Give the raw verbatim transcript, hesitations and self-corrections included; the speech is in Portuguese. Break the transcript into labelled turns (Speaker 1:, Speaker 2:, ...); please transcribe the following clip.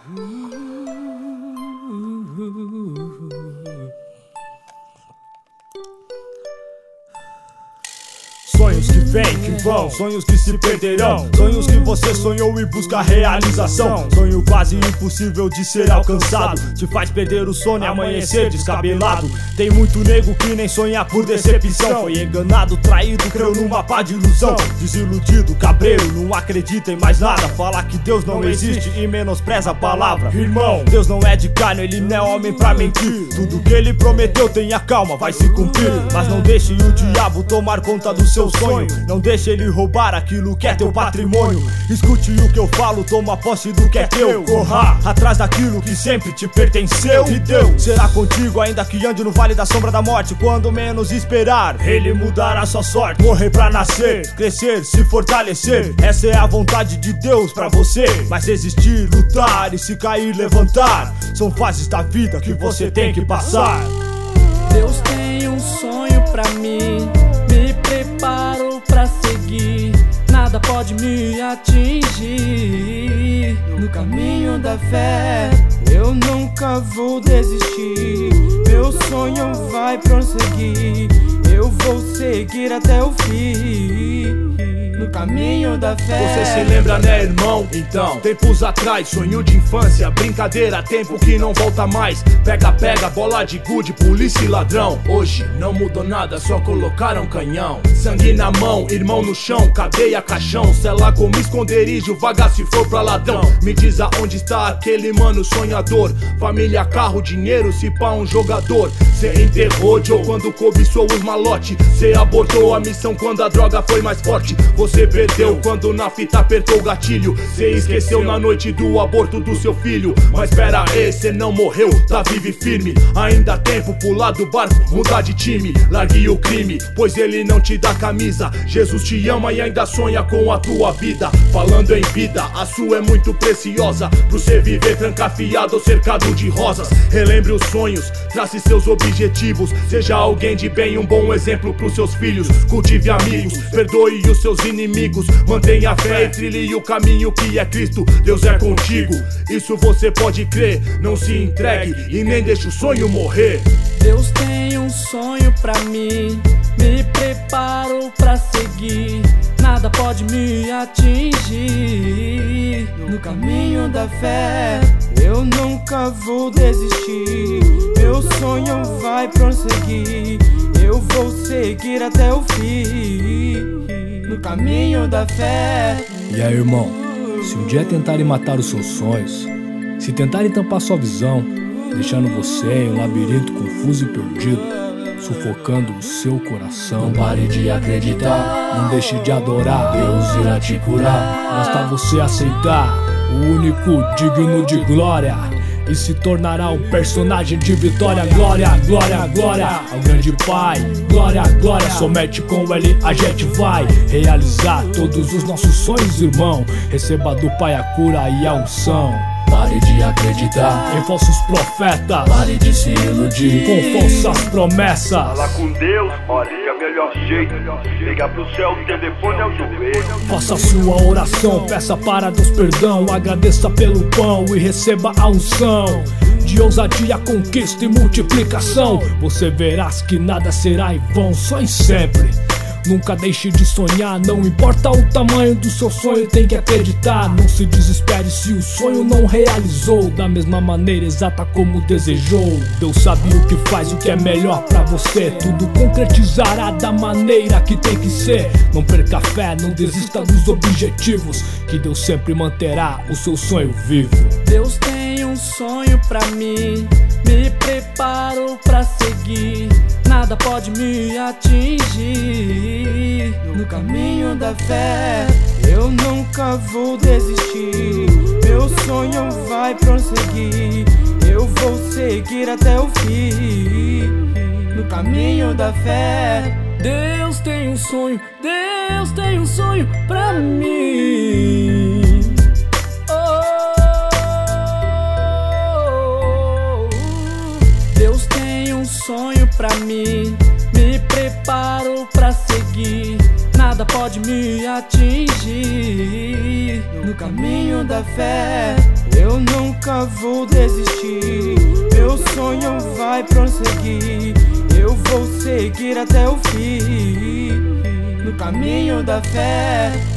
Speaker 1: Sonhos que vêm, que vão, sonhos que se perderão, sonhos que você sonhou e busca realização. Sonho quase impossível de ser alcançado, te faz perder o sono e amanhecer descabelado. Tem muito nego que nem sonha por decepção, foi enganado, traído, creu numa pá de ilusão. Desiludido, cabreiro, não acredita em mais nada, fala que Deus não existe e menospreza a palavra. Irmão, Deus não é de carne, ele não é homem pra mentir. Tudo que ele prometeu, tenha calma, vai se cumprir. Mas não deixe o diabo tomar conta do seu sonho, não deixe ele roubar aquilo que é teu patrimônio. Escute o que eu falo, toma posse do que é teu. Corra atrás daquilo que sempre te pertenceu. E Deus será contigo ainda que ande no vale da sombra da morte. Quando menos esperar, ele mudará sua sorte. Morrer pra nascer, crescer, se fortalecer, essa é a vontade de Deus pra você. Mas resistir, lutar e se cair, levantar, são fases da vida que você tem que passar.
Speaker 2: Deus tem um sonho pra mim, me preparo pra seguir, nada pode me atingir. No caminho da fé, eu nunca vou desistir, meu sonho vai prosseguir, eu vou seguir até o fim. No caminho da fé.
Speaker 3: Você se lembra, né, irmão? Então, tempos atrás, sonho de infância, brincadeira, tempo que não volta mais. Pega, pega, bola de gude, polícia e ladrão. Hoje não mudou nada, só colocaram canhão. Sangue na mão, irmão no chão, cadeia, caixão, cela como esconderijo, vaga se for pra ladrão. Me diz aonde está aquele mano sonhador, família, carro, dinheiro, se pá um jogador. Cê enterrou Joe quando cobiçou os malote, cê abortou a missão quando a droga foi mais forte. Você perdeu quando na fita apertou o gatilho, cê esqueceu na noite do aborto do seu filho. Mas pera aí, cê não morreu, tá vivo e firme. Ainda há tempo, pular do barco, mudar de time. Largue o crime, pois ele não te dá camisa. Jesus te ama e ainda sonha com a tua vida. Falando em vida, a sua é muito preciosa, pro cê viver trancafiado ou cercado de rosas. Relembre os sonhos, trace seus objetivos, seja alguém de bem, um bom exemplo pros seus filhos. Cultive amigos, perdoe os seus inimigos, mantenha a fé e trilhe o caminho que é Cristo. Deus é contigo, isso você pode crer. Não se entregue e nem deixe o sonho morrer.
Speaker 2: Deus tem um sonho pra mim, me preparo pra seguir, nada pode me atingir. No caminho da fé, eu nunca vou desistir, meu sonho vai prosseguir, eu vou seguir até o fim. No caminho da fé.
Speaker 4: E aí, irmão, se um dia tentarem matar os seus sonhos, se tentarem tampar sua visão, deixando você em um labirinto confuso e perdido, sufocando o seu coração,
Speaker 5: não pare de acreditar,
Speaker 4: não deixe de adorar,
Speaker 5: Deus irá te curar.
Speaker 4: Basta você aceitar o único digno de glória e se tornará um personagem de vitória. Glória, glória, glória ao grande Pai. Glória, glória, somente com Ele a gente vai realizar todos os nossos sonhos, irmão. Receba do Pai a cura e a unção.
Speaker 5: Pare de acreditar
Speaker 4: em falsos profetas,
Speaker 5: pare de se iludir
Speaker 4: com falsas promessas.
Speaker 6: Fala com Deus, olha que é o melhor jeito. Liga pro céu, o telefone é o joelho.
Speaker 4: Faça sua oração, peça para Deus perdão, agradeça pelo pão e receba a unção de ousadia, conquista e multiplicação. Você verás que nada será em vão, sonhe sempre. Nunca deixe de sonhar, não importa o tamanho do seu sonho, tem que acreditar. Não se desespere se o sonho não realizou da mesma maneira exata como desejou. Deus sabe o que faz, o que é melhor pra você, tudo concretizará da maneira que tem que ser. Não perca a fé, não desista dos objetivos, que Deus sempre manterá o seu sonho vivo.
Speaker 2: Deus tem um sonho pra mim, me preparo pra seguir, nada pode me atingir. No caminho da fé, eu nunca vou desistir, meu sonho vai prosseguir, eu vou seguir até o fim. No caminho da fé. Deus tem um sonho, Deus tem um sonho pra mim. Deus tem um sonho pra mim, me preparo pra seguir, nada pode me atingir. No caminho da fé. Eu nunca vou desistir, meu sonho vai prosseguir. Eu vou seguir até o fim, no caminho da fé.